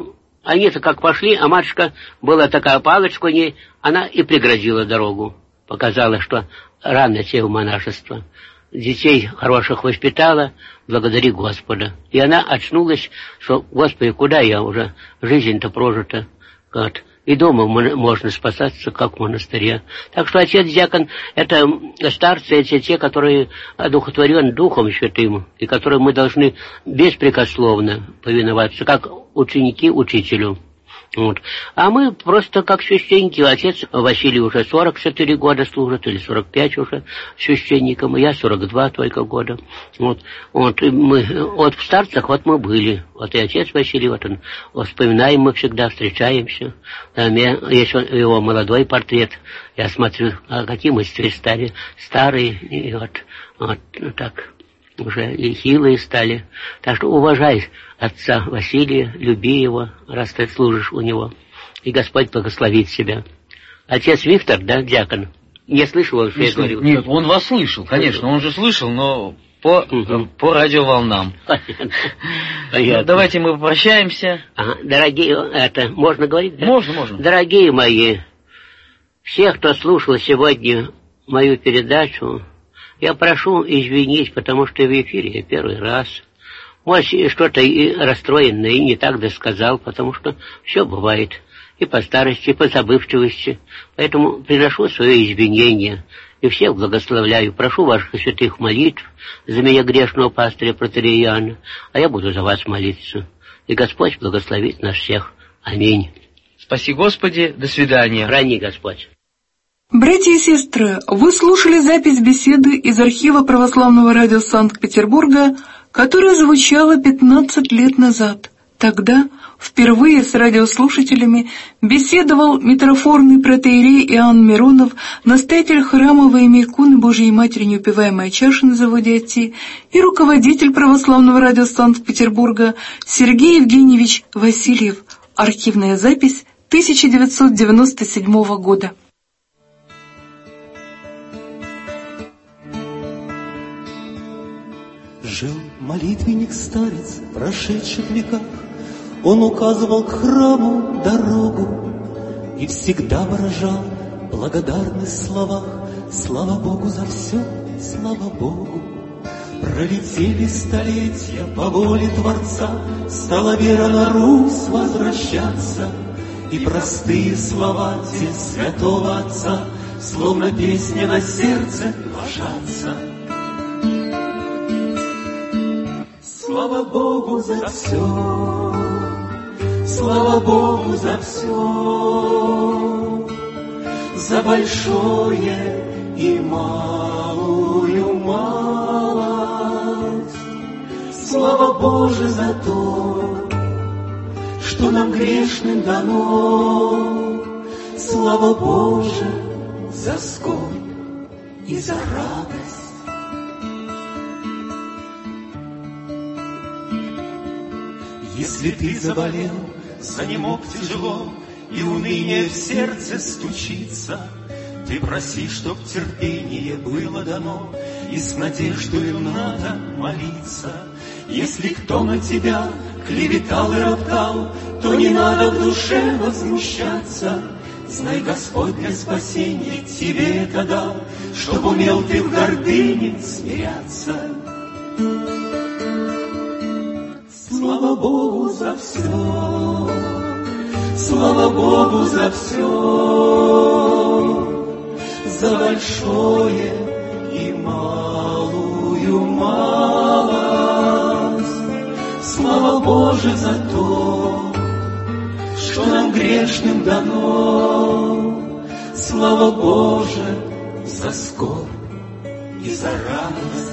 Они-то как пошли, а матушка была такая палочка у ней, она и преградила дорогу. показала, что рано сел в монашество. Детей хороших воспитала, благодари Господа. И она очнулась, что, Господи, куда я уже, жизнь-то прожита. Вот. И дома можно спасаться, как в монастыре. Так что отец-диакон — это старцы, это те, которые одухотворены Духом Святым, и которые мы должны беспрекословно повиноваться, как ученики учителю. Вот. А мы просто как священники. Отец Василий уже 44 года служит, или 45 уже священником, и я 42 только года. Вот. И мы, в старцах мы были. Вот и отец Василий, он, вспоминаем мы всегда, встречаемся. Там есть его молодой портрет. Я смотрю, какие мастери стали, старые, и вот так уже и хилые стали. Так что уважай отца Василия, люби его, раз ты служишь у него. И Господь благословит себя. Отец Виктор, да, диакон? Не слышал, что я говорил? Нет, он вас слышал, конечно, он же слышал, но по радиоволнам. Понятно. Давайте мы попрощаемся. Дорогие, можно говорить? Да? Можно. Дорогие мои, всех, кто слушал сегодня мою передачу, я прошу извинить, потому что в эфире я первый раз. Может, что-то и расстроенное, и не так досказал, потому что все бывает. И по старости, и по забывчивости. Поэтому приношу свое извинение. И всех благословляю. Прошу ваших святых молитв за меня, грешного пастыря протоиерея Иоанна. А я буду за вас молиться. И Господь благословит нас всех. Аминь. Спаси Господи. До свидания. Храни Господь. Братья и сестры, вы слушали запись беседы из архива Православного радио Санкт-Петербурга, которая звучала 15 лет назад. Тогда впервые с радиослушателями беседовал митрофорный протоиерей Иоанн Миронов, настоятель храма во имя иконы Божией Матери Неупиваемая чаша на заводе Оти, и руководитель Православного радио Санкт-Петербурга Сергей Евгеньевич Васильев. Архивная запись 1997 года. Жил молитвенник-старец в прошедших веках, он указывал к храму дорогу и всегда выражал благодарность в словах: слава Богу за все, слава Богу. Пролетели столетия по воле Творца, стала вера на Русь возвращаться, и простые слова те святого Отца, словно песня на сердце, ложатся. Слава Богу за все, слава Богу за все, за большое и малую малость. Слава Боже за то, что нам грешным дано. Слава Боже за скорбь и за радость. Если ты заболел, занемог тяжело, и уныние в сердце стучится, ты проси, чтоб терпение было дано, и с надеждою надо молиться. Если кто на тебя клеветал и роптал, то не надо в душе возмущаться. Знай, Господь для спасения тебе это дал, чтоб умел ты в гордыне смиряться. Слава Богу за все, слава Богу за все, за большое и малую малость. Слава Боже за то, что нам грешным дано. Слава Боже за скорбь и за радость.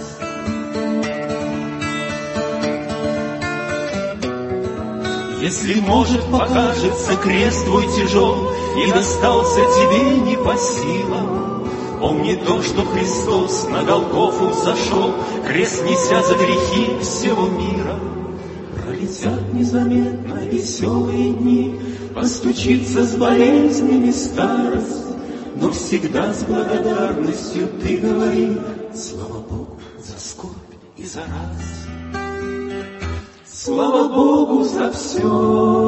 Если, может, покажется крест твой тяжел и достался тебе не по силам, помни то, что Христос на Голгофу зашел, крест неся за грехи всего мира. Пролетят незаметно веселые дни, постучится с болезнями старость, но всегда с благодарностью ты говори: слава Богу за скорбь и за радость. Слава Богу за все,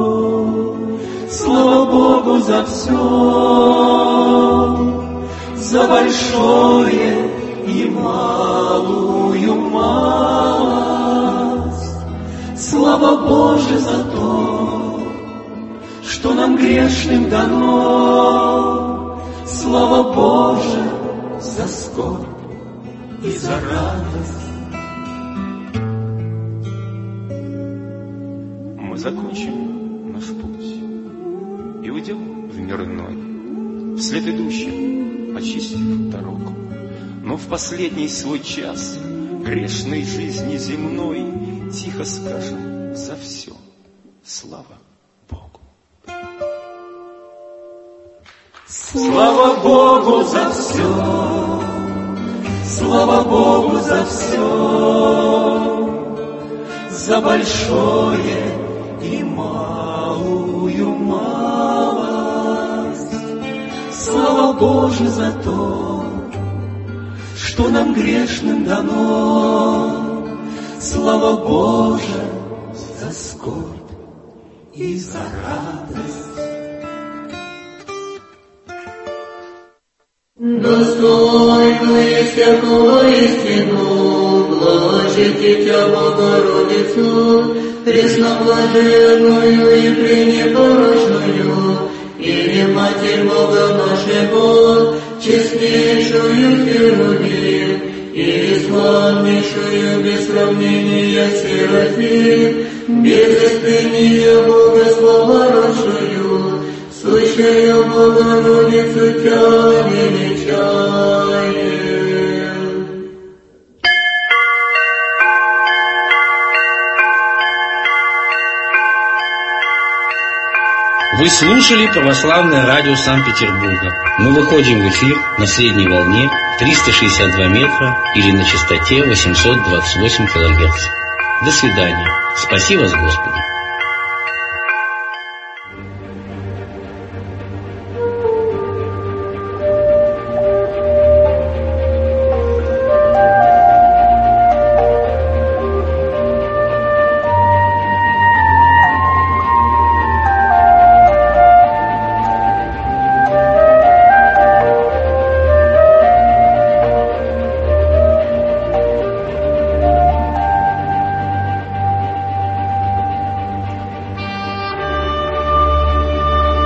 слава Богу за все, за большое и малую малость. Слава Боже за то, что нам грешным дано. Слава Боже за скорбь и за радость. Мы закончим наш путь и уйдем в мир иной, вслед идущим, очистив дорогу. Но в последний свой час грешной жизни земной тихо скажем за все слава Богу. Слава Богу за все, слава Богу за все, за большое и малую малость. Слава Боже за то, что нам грешным дано. Слава Боже за скорбь и за радость. Достойную всякого истину, блажите Тя Богородицу, пресноблаженную и пренепорочную, и Матерь Бога нашего, честнейшую Херувим, и славнейшую без сравнения Серафим, без истыния Бога словородшую, сущую Богородицу Тя величаем. Вы слушали Православное радио Санкт-Петербурга. Мы выходим в эфир на средней волне 362 метра или на частоте 828 килогерц. До свидания. Спаси вас, Господи.